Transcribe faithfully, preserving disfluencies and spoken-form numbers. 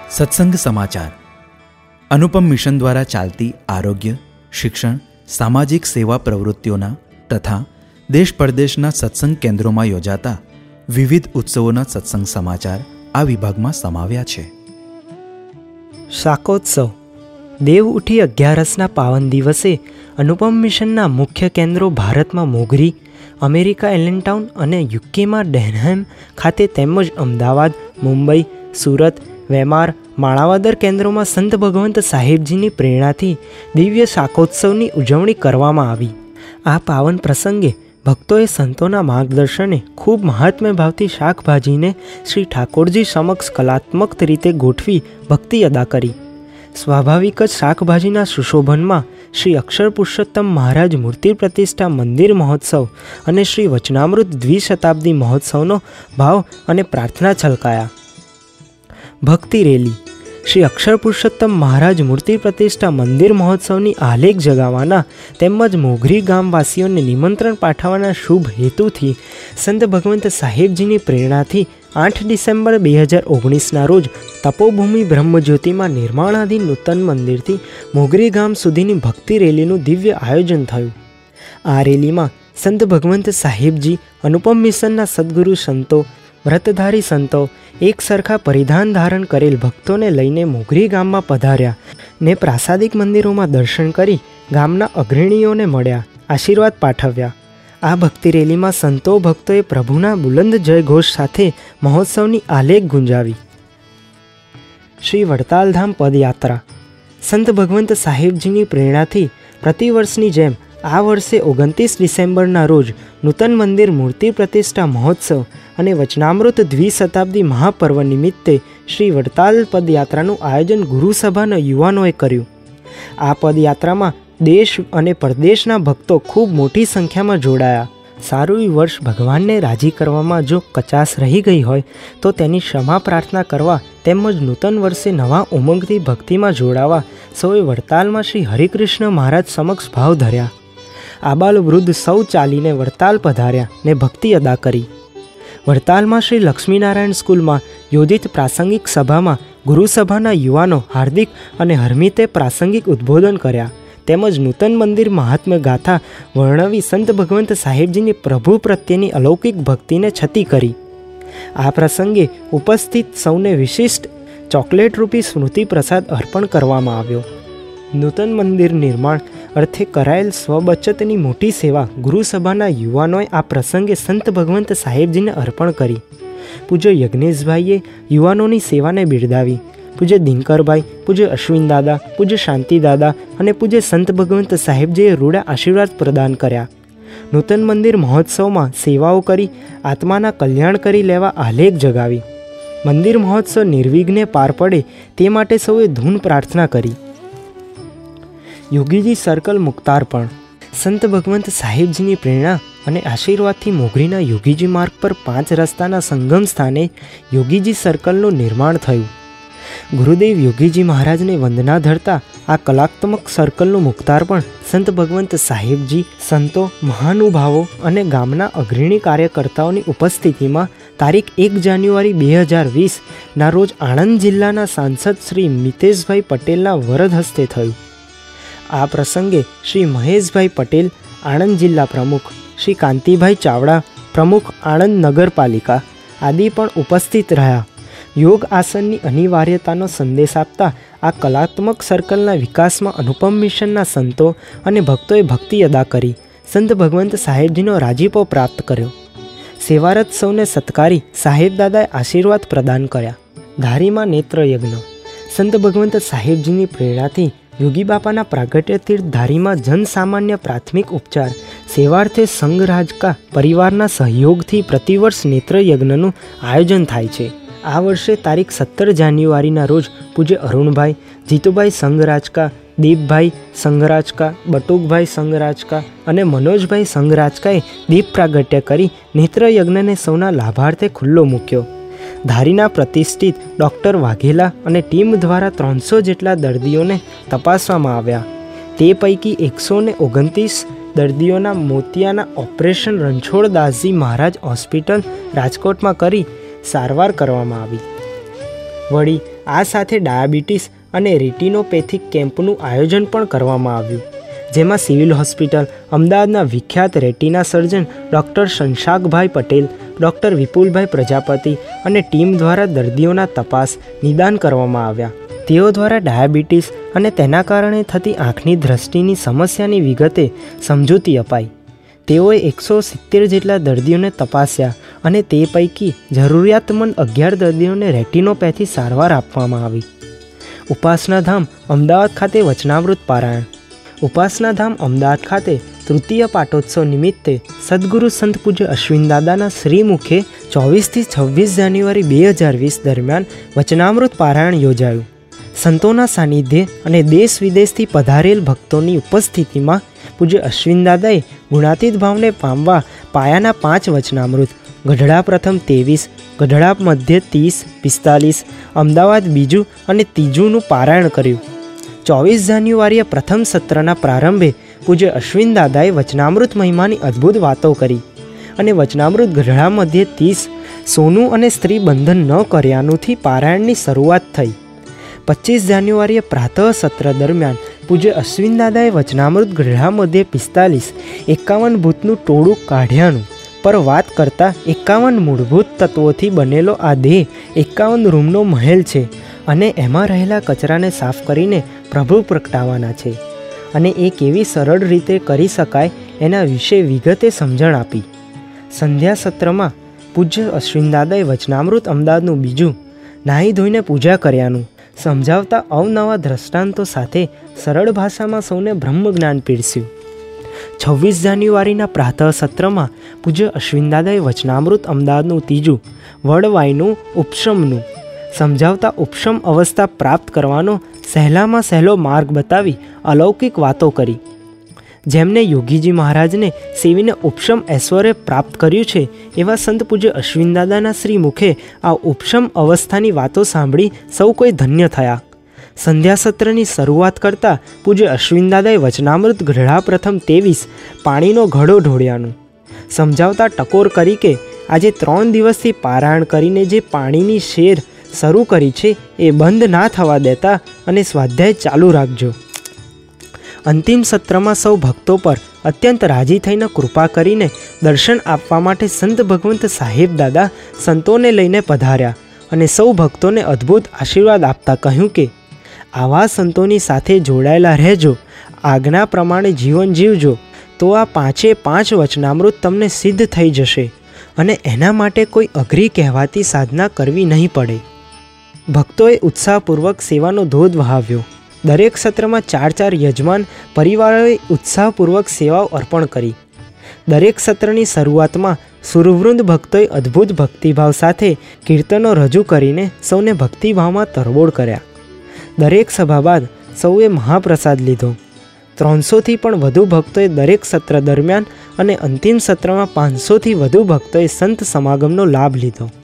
સત્સંગ સમાચાર અનુપમ મિશન દ્વારા ચાલતી આરોગ્ય, શિક્ષણ, સામાજિક સેવા પ્રવૃત્તિઓના તથા દેશ પરદેશના સત્સંગ કેન્દ્રોમાં યોજાતા વિવિધ ઉત્સવોના સત્સંગ સમાચાર આ વિભાગમાં સમાવ્યા છે. શાકોત્સવ દેવ ઉઠી અગિયારસના પાવન દિવસે અનુપમ મિશનના મુખ્ય કેન્દ્રો ભારતમાં મોગરી, અમેરિકા એલનટાઉન અને યુકેમાં ડેનહેમ ખાતે તેમજ અમદાવાદ, મુંબઈ, સુરત, વેમાર, માણાવદર કેન્દ્રોમાં સંત ભગવંત સાહેબજીની પ્રેરણાથી દિવ્ય શાકોત્સવની ઉજવણી કરવામાં આવી. આ પાવન પ્રસંગે ભક્તોએ સંતોના માર્ગદર્શને ખૂબ મહાત્મ્ય ભાવથી શાકભાજીને શ્રી ઠાકોરજી સમક્ષ કલાત્મક રીતે ગોઠવી ભક્તિ અદા કરી. સ્વાભાવિક જ શાકભાજીના સુશોભનમાં શ્રી અક્ષર પુરુષોત્તમ મહારાજ મૂર્તિ પ્રતિષ્ઠા મંદિર મહોત્સવ અને શ્રી વચનામૃત દ્વિશતાબ્દી મહોત્સવનો ભાવ અને પ્રાર્થના છલકાયા. ભક્તિ રેલી શ્રી અક્ષર પુરુષોત્તમ મહારાજ મૂર્તિ પ્રતિષ્ઠા મંદિર મહોત્સવની આલેખ જગાવવાના તેમજ મોગરી ગામવાસીઓને નિમંત્રણ પાઠવવાના શુભ હેતુથી સંત ભગવંત સાહેબજીની પ્રેરણાથી આઠ ડિસેમ્બર બે હજાર ઓગણીસના રોજ તપોભૂમિ બ્રહ્મજ્યોતિમાં નિર્માણાધીન નૂતન મંદિરથી મોગરી ગામ સુધીની ભક્તિ રેલીનું દિવ્ય આયોજન થયું. આ રેલીમાં સંત ભગવંત સાહેબજી, અનુપમ મિશનના સદગુરુ સંતો, વ્રતધારી સંતો, એક સરખા પરિધાન ધારણ કરેલ ભક્તોને લઈને મોગરી ગામમાં પધાર્યા ને પ્રાસાદિક મંદિરોમાં દર્શન કરી ગામના અગ્રણીઓને મળ્યા, આશીર્વાદ પાઠવ્યા. આ ભક્તિ રેલીમાં સંતો ભક્તોએ પ્રભુના બુલંદ જયઘોષ સાથે મહોત્સવની આલેખ ગુંજાવી. શ્રી વડતાલધામ પદયાત્રા સંત ભગવંત સાહેબજીની પ્રેરણાથી પ્રતિવર્ષની જેમ આ વર્ષે ઓગણત્રીસ ડિસેમ્બરના રોજ નૂતન મંદિર મૂર્તિ પ્રતિષ્ઠા મહોત્સવ અને વચનામૃત દ્વિશતાબ્દી મહાપર્વ નિમિત્તે શ્રી વડતાલ પદયાત્રાનું આયોજન ગુરુસભાના યુવાનોએ કર્યું. આ પદયાત્રામાં દેશ અને પરદેશના ભક્તો ખૂબ મોટી સંખ્યામાં જોડાયા. સારું વર્ષ ભગવાનને રાજી કરવામાં જો કચાશ રહી ગઈ હોય તો તેની ક્ષમા પ્રાર્થના કરવા તેમજ નૂતન વર્ષે નવા ઉમંગથી ભક્તિમાં જોડાવા સૌએ વડતાલમાં શ્રી હરિકૃષ્ણ મહારાજ સમક્ષ ભાવ ધર્યા. આબાલ વૃદ્ધ સૌ ચાલીને વડતાલ પધાર્યા ને ભક્તિ અદા કરી. વડતાલમાં શ્રી લક્ષ્મીનારાયણ સ્કૂલમાં યોજિત પ્રાસંગિક સભામાં ગુરુસભાના યુવાનો હાર્દિક અને હર્મિતે પ્રાસંગિક ઉદ્બોધન કર્યા તેમજ નૂતન મંદિર મહાત્મ્ય ગાથા વર્ણવી સંત ભગવંત સાહેબજીની પ્રભુ પ્રત્યેની અલૌકિક ભક્તિને છતી કરી. આ પ્રસંગે ઉપસ્થિત સૌને વિશિષ્ટ ચોકલેટ રૂપી સ્મૃતિ પ્રસાદ અર્પણ કરવામાં આવ્યો. નૂતન મંદિર નિર્માણ અર્થે કરાયેલ સ્વબચતની મોટી સેવા ગુરુસભાના યુવાનોએ આ પ્રસંગે સંત ભગવંત સાહેબજીને અર્પણ કરી. પૂજ્ય યજ્ઞેશભાઈએ યુવાનોની સેવાને બિરદાવી. પૂજ્ય દિનકરભાઈ, પૂજ્ય અશ્વિન દાદા, પૂજ્ય શાંતિ દાદા અને પૂજ્ય સંત ભગવંત સાહેબજીએ રૂડા આશીર્વાદ પ્રદાન કર્યા. નૂતન મંદિર મહોત્સવમાં સેવાઓ કરી આત્માના કલ્યાણ કરી લેવા આલેખ જગાવી. મંદિર મહોત્સવ નિર્વિઘ્ને પાર પડે તે માટે સૌએ ધૂન પ્રાર્થના કરી. યોગીજી સર્કલ મુક્તાર્પણ સંત ભગવંત સાહેબજીની પ્રેરણા અને આશીર્વાદથી મોગરીના યોગીજી માર્ગ પર પાંચ રસ્તાના સંગમ સ્થાને યોગીજી સર્કલનું નિર્માણ થયું. ગુરુદેવ યોગીજી મહારાજને વંદના ધરતા આ કલાત્મક સર્કલનું મુક્તાર્પણ સંત ભગવંત સાહેબજી, સંતો, મહાનુભાવો અને ગામના અગ્રણી કાર્યકર્તાઓની ઉપસ્થિતિમાં તારીખ એક જાન્યુઆરી બે હજાર વીસના રોજ આણંદ જિલ્લાના સાંસદ શ્રી મિતેશભાઈ પટેલના વરદ હસ્તે થયું. આ પ્રસંગે શ્રી મહેશભાઈ પટેલ, આણંદ જિલ્લા પ્રમુખ, શ્રી કાંતિભાઈ ચાવડા, પ્રમુખ આણંદ નગરપાલિકા આદિ પણ ઉપસ્થિત રહ્યા. યોગ આસનની અનિવાર્યતાનો સંદેશ આપતા આ કલાત્મક સર્કલના વિકાસમાં અનુપમ મિશનના સંતો અને ભક્તોએ ભક્તિ અદા કરી સંત ભગવંત સાહેબજીનો રાજીપો પ્રાપ્ત કર્યો. સેવારત સૌને સત્કારી સાહેબદાદાએ આશીર્વાદ પ્રદાન કર્યા. ધારીમાં નેત્રયજ્ઞ સંત ભગવંત સાહેબજીની પ્રેરણાથી યોગી બાપાના પ્રાગટ્ય તીર્થ ધારીમાં જનસામાન્ય પ્રાથમિક ઉપચાર સેવાર્થે સંઘરાજકા પરિવારના સહયોગથી પ્રતિવર્ષ નેત્રયજ્ઞનું આયોજન થાય છે. આ વર્ષે તારીખ સત્તર જાન્યુઆરીના રોજ પૂજ્ય અરુણભાઈ, જીતુભાઈ સંઘરાજકા, દીપભાઈ સંઘરાજકા, બટુકભાઈ સંઘરાજકા અને મનોજભાઈ સંઘરાજકાએ દીપ પ્રાગટ્ય કરી નેત્રયજ્ઞને સૌના લાભાર્થે ખુલ્લો મૂક્યો. ધારીના પ્રતિષ્ઠિત ડૉક્ટર વાઘેલા અને ટીમ દ્વારા ત્રણસો જેટલા દર્દીઓને તપાસવામાં આવ્યા. તે પૈકી એકસો ને ઓગણત્રીસ દર્દીઓના મોતિયાના ઓપરેશન રણછોડદાસજી મહારાજ હોસ્પિટલ રાજકોટમાં કરી સારવાર કરવામાં આવી. વળી આ સાથે ડાયાબિટીસ અને રેટિનોપેથિક કેમ્પનું આયોજન પણ કરવામાં આવ્યું, જેમાં સિવિલ હોસ્પિટલ અમદાવાદના વિખ્યાત retina surgeon doctor Shashankbhai Patel, doctor Vipulbhai Prajapati અને ટીમ દ્વારા દર્દીઓના તપાસ નિદાન કરવામાં આવ્યા. તેઓ દ્વારા ડાયાબિટીસ અને તેના કારણે થતી આંખની દ્રષ્ટિની સમસ્યાની વિગતે સમજૂતી અપાઈ. તેઓએ એકસો સિત્તેર જેટલા દર્દીઓને તપાસ્યા અને તે પૈકી જરૂરિયાતમંદ અગિયાર દર્દીઓને રેટિનોપેથી સારવાર આપવામાં આવી. ઉપાસના ધામ અમદાવાદ ખાતે વચનામૃત પારાયણ. ઉપાસના ધામ અમદાવાદ ખાતે તૃતીય પાટોત્સવ નિમિત્તે સદગુરુ સંત પૂજ્ય અશ્વિન દાદાના શ્રીમુખે ચોવીસથી છવ્વીસ જાન્યુઆરી બે હજાર વીસ દરમિયાન વચનામૃત પારાયણ યોજાયું. સંતોના સાનિધ્ય અને દેશ વિદેશથી પધારેલ ભક્તોની ઉપસ્થિતિમાં પૂજ્ય અશ્વિન દાદાએ ગુણાતીત ભાવને પામવા પાયાના પાંચ વચનામૃત ગઢડા પ્રથમ ત્રેવીસ, ગઢડા મધ્ય ત્રીસ પિસ્તાલીસ, અમદાવાદ બીજું અને ત્રીજુંનું પારાયણ કર્યું. ચોવીસ જાન્યુઆરીએ પ્રથમ સત્રના પ્રારંભે પૂજ્ય અશ્વિન દાદાએ વચનામૃત મહિમાની અદ્ભુત વાતો કરી અને વચનામૃત ગઢડા મધ્ય ત્રીસ સોનું અને સ્ત્રી બંધન ન કર્યાનુંથી પારાયણની શરૂઆત થઈ. પચીસ જાન્યુઆરીએ પ્રાતઃ સત્ર દરમિયાન પૂજ્ય અશ્વિન દાદાએ વચનામૃત ગઢડા મધ્ય પિસ્તાલીસ એકાવન ભૂતનું ટોળું કાઢ્યાનું પર વાત કરતાં એકાવન મૂળભૂત તત્વોથી બનેલો આ દેહ એકાવન રૂમનો મહેલ છે અને એમાં રહેલા કચરાને સાફ કરીને પ્રભુ પ્રગટાવવાના છે અને એ કેવી સરળ રીતે કરી શકાય એના વિશે વિગતે સમજણ આપી. સંધ્યા સત્રમાં પૂજ્ય અશ્વિન દાદાએ વચનામૃત અમદાવાદનું બીજું નાહી ધોઈને પૂજા કર્યાનું સમજાવતા અવનવા દ્રષ્ટાંતો સાથે સરળ ભાષામાં સૌને બ્રહ્મજ્ઞાન પીરસ્યું. છવ્વીસ જાન્યુઆરીના પ્રાતઃ સત્રમાં પૂજ્ય અશ્વિન દાદાએ વચનામૃત અમદાવાદનું ત્રીજું વડવાઈનું ઉપશમનું સમજાવતા ઉપશમ અવસ્થા પ્રાપ્ત કરવાનો સહેલામાં સહેલો માર્ગ બતાવી અલૌકિક વાતો કરી. જેમને યોગીજી મહારાજને સેવીને ઉપશમ ઐશ્વર્ય પ્રાપ્ત કર્યું છે એવા સંત પૂજ્ય અશ્વિન દાદાના શ્રી મુખે આ ઉપશમ અવસ્થાની વાતો સાંભળી સૌ કોઈ ધન્ય થયા. સંધ્યા સત્રની શરૂઆત કરતાં પૂજ્ય અશ્વિન દાદાએ વચનામૃત ગઢડા પ્રથમ ત્રેવીસ પાણીનો ઘડો ઢોળ્યાનું સમજાવતા ટકોર કરી કે આજે ત્રણ દિવસથી પારાયણ કરીને જે પાણીની શેર શરૂ કરી છે એ બંધ ના થવા દેતા અને સ્વાધ્યાય ચાલુ રાખજો. અંતિમ સત્રમાં સૌ ભક્તો પર અત્યંત રાજી થઈને કૃપા કરીને દર્શન આપવા માટે સંત ભગવંત સાહેબ દાદા સંતોને લઈને પધાર્યા અને સૌ ભક્તોને અદ્ભુત આશીર્વાદ આપતા કહ્યું કે આવા સંતોની સાથે જોડાયેલા રહેજો, આજ્ઞા પ્રમાણે જીવન જીવજો તો આ પાંચે પાંચ વચનામૃત તમને સિદ્ધ થઈ જશે અને એના માટે કોઈ અઘરી કહેવાતી સાધના કરવી નહીં પડે. ભક્તોએ ઉત્સાહપૂર્વક સેવાનો ધોધ વહાવ્યો. દરેક સત્રમાં ચાર ચાર યજમાન પરિવારોએ ઉત્સાહપૂર્વક સેવાઓ અર્પણ કરી. દરેક સત્રની શરૂઆતમાં સુરવૃંદ ભક્તોએ અદ્ભુત ભક્તિભાવ સાથે કીર્તનો રજૂ કરીને સૌને ભક્તિભાવમાં તરબોળ કર્યા. દરેક સભા બાદ સૌએ મહાપ્રસાદ લીધો. ત્રણસોથી પણ વધુ ભક્તોએ દરેક સત્ર દરમિયાન અને અંતિમ સત્રમાં પાંચસોથી વધુ ભક્તોએ સંત સમાગમનો લાભ લીધો.